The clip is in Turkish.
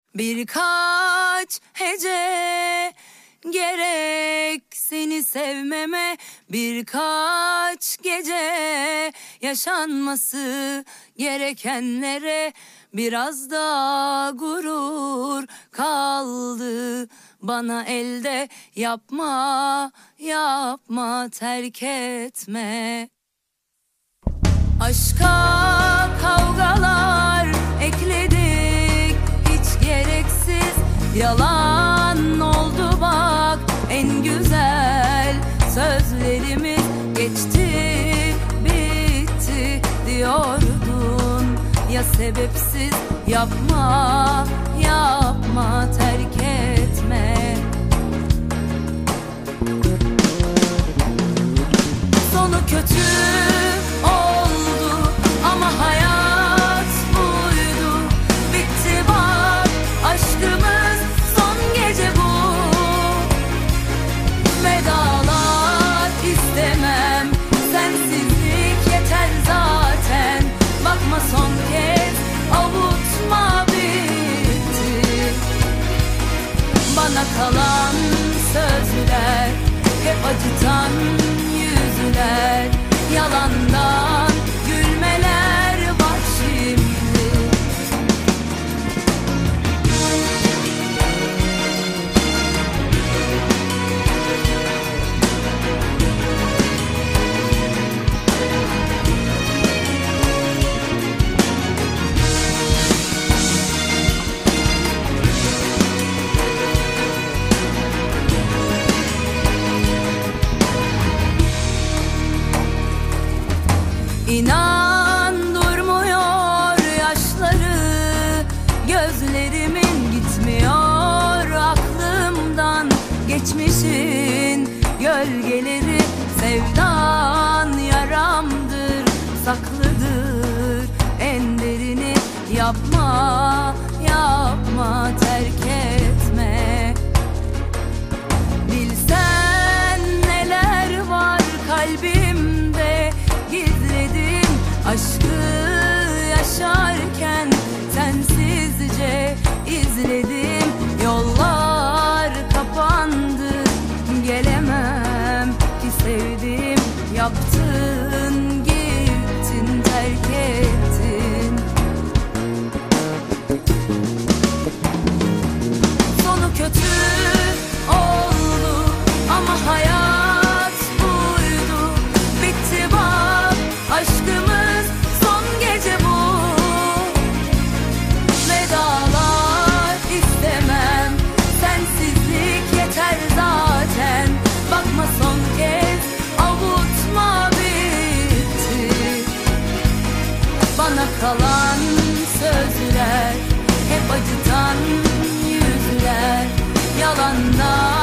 Birkaç hece gerek seni sevmeme, birkaç gece yaşanması gerekenlere biraz da gurur kaldı bana elde. Yapma, yapma, terk etme. Aşka kavgalar ekledik hiç gereksiz, yalan oldu bak en güzel sözlerimiz. Geçti bitti diyordun ya sebepsiz. Yapma, yapma, terk etme. Sonu kötü oldu ama hayat buydu. Bitti bak aşkımız, son gece bu. Vedalar istemem, sensizlik yeter zaten. Bakma son kez, avutma, bitti. Bana kalan sözler hep acıtan yüzler, yalandan gülmeler var şimdi. İnan durmuyor yaşları, gözlerimin gitmiyor aklımdan. Geçmişin gölgeleri sevdan yaramdır, saklıdır en derini. Yapma, yapma, terk etme. Bilsen neler var kalbimde gizledim. Aşkı yaşarken sensizce izledim. Yollar kapandı, gelemem ki sevdim. Yaptın, gittin, terk ettin. Sonu kötü oldu ama hayat buydu. Bitti bak aşkımız, son gece bu. Vedalar istemem, sensizlik yeter zaten. Bakma son kez, avutma, bitti. Bana kalan sözler hep acıtan yüzler, yalandan